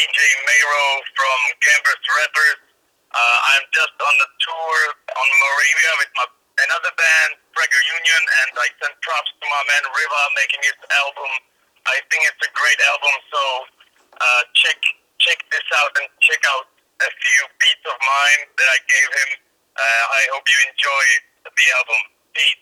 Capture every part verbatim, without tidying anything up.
J Mayro from Gambers Rappers. Uh, I'm just on the tour on Moravia with my another band, Prager Union, and I send props to my man Riva making his album. I think it's a great album, so uh, check check this out and check out a few beats of mine that I gave him. Uh, I hope you enjoy the album. Peace.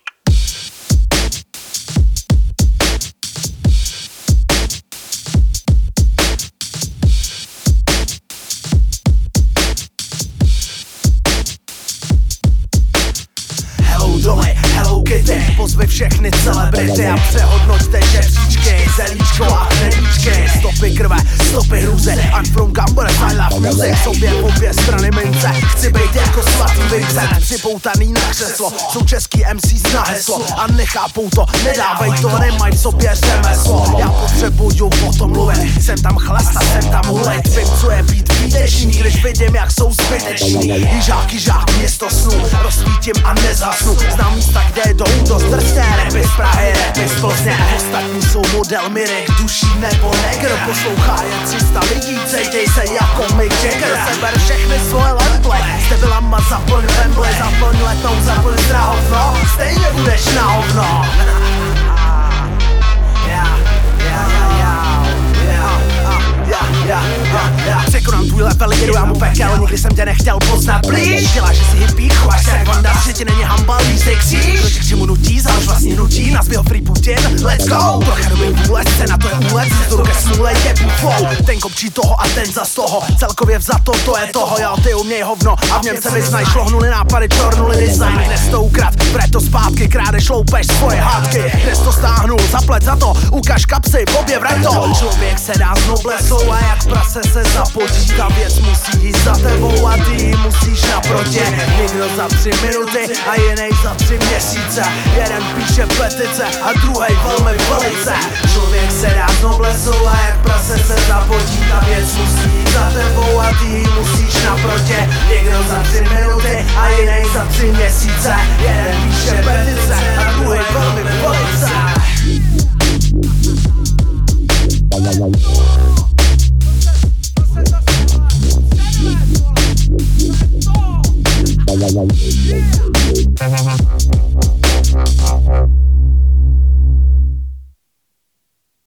Dole, Hello Kitty, pozvi všechny celebrity a přehodnoťte žebříčky, zelíčko a hnevíčky, stopy krve, stopy hrůzy, I'm from Gambers, I love music, sobě obě strany mince, chci být jako svatý Vincent, připoutaný na křeslo, jsou český M C na heslo a nechápou to, nedávej to, nemaj v sobě řemeslo, já potřebuju o tom mluvit, jsem tam chlasta, jsem tam hulit, vím co je být výtečný, když vidím jak jsou zbyteční, jižák, jižák, město snů, rozsvítím a nezhasnu, znám místa, kde jdou dost drsné rapy z Prahy, rapy z Plzně. Ostatní jsou model Mirek, duší nebo negr. Poslouchá jen tři sta lidí, cejtěj se jako Mick Jagger. Seber všechny svoje lemble, s debilama zaplň wemble, zaplň letnou, zaplň zdrahovno, stejně budeš na hovno. Překonám tvůj level, jedu já mu pekel, nikdy jsem tě nechtěl poznat blíž. Děláš, že si hippie, chováš se jak vanda, že ti není hamba, lízej kříž. Kdo tě k čemu nutí, založ vlastní hnutí, nazvi ho Free Putin, let's go. Trocha dobrý vůlec, cena to je úlec, zdoru ke smůle je bufou. Ten kopčí toho a ten za toho, celkově vzato to je toho, jo, ty uměj hovno a v něm se vyznaj, šlohnuli nápady, čornuli design, dnes to ukrad, vrať to zpátky, krádeš, loupeš svoje hádky, dnes to stáhnu, zaplet za to, ukaž kapsy, pobě vrať to. Člověk se dá s noblesou a jak prase se zapotí, ta věc musí jít za tebou a ty ji musíš naproti. Někdo za tři minuty a jiný za tři měsíce, jeden píše petice a druhej velmi velice. Člověk se dá s noblesou a jak prase se zapotí, ta věc musí jít za tebou a ty ji musíš naproti. Někdo za tři minuty a jiný za tři měsíce, jeden píše petice a druhej velmi velice. Thank you.